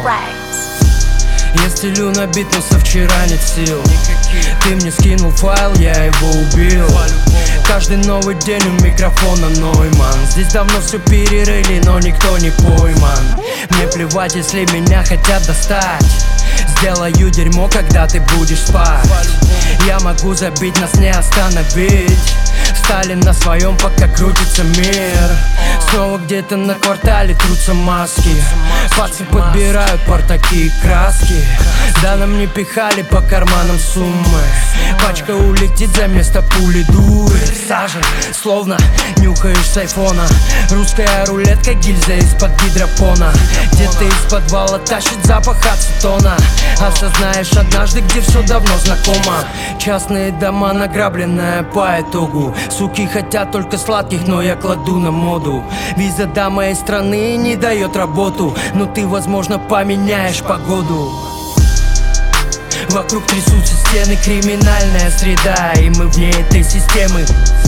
Я стелю на бит, но со вчера нет сил. Ты мне скинул файл, я его убил. Каждый новый день у микрофона Нойман. Здесь давно все перерыли, но никто не пойман. Мне плевать, если меня хотят достать. Сделаю дерьмо, когда ты будешь спать. Я могу забить, нас не остановить. Встали на своем, пока крутится мир. Снова где-то на квартале трутся маски. Пацы подбирают портаки и краски. Да нам не пихали по карманам суммы. Пачка улетит за место пули дуры. Сажа, словно нюхаешь с айфона. Русская рулетка, гильза из-под гидропона. Где-то из подвала тащит запах ацетона. Осознаешь однажды, где все давно знакомо. Частные дома, награбленная по итогу. Суки хотят только сладких, но я кладу на моду. Виза до моей страны не дает работу, но ты, возможно, поменяешь погоду. Вокруг трясутся стены, криминальная среда, и мы вне этой системы.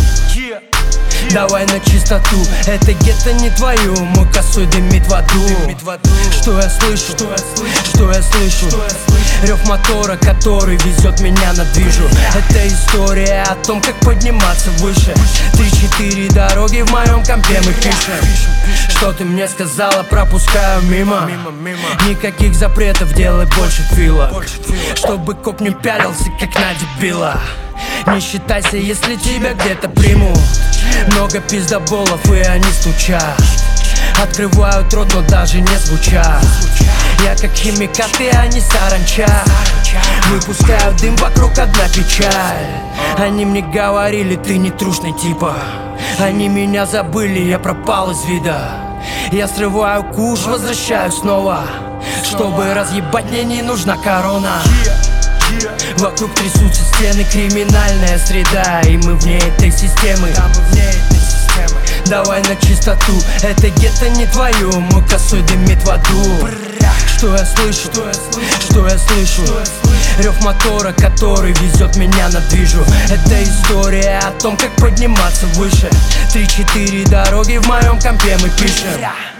Давай на чистоту, это гетто не твое, мой косой дымит в аду. Что я слышу? Что я слышу? Рев мотора, который везет меня на движу. Это история о том, как подниматься выше. 3-4 дороги в моем компе мы пишем. Что ты мне сказала, пропускаю мимо. Никаких запретов, делай больше фила. Чтобы коп не пялился, как на дебила. Не считайся, если тебя где-то примут. Много пиздоболов, и они стучат. Открывают рот, но даже не звучат. Я как химикаты, а не саранча. Выпускаю дым, вокруг одна печаль. Они мне говорили, ты не трушный типа. Они меня забыли, я пропал из вида. Я срываю куш, возвращаюсь снова. Чтобы разъебать, мне не нужна корона. Вокруг трясутся стены, криминальная среда, и мы вне этой системы. Давай на чистоту, это гетто не твое, мой косой дымит в аду. Что я слышу? Что я слышу? Рев мотора, который везет меня на движу. Это история о том, как подниматься выше. 3-4 дороги в моем компе мы пишем.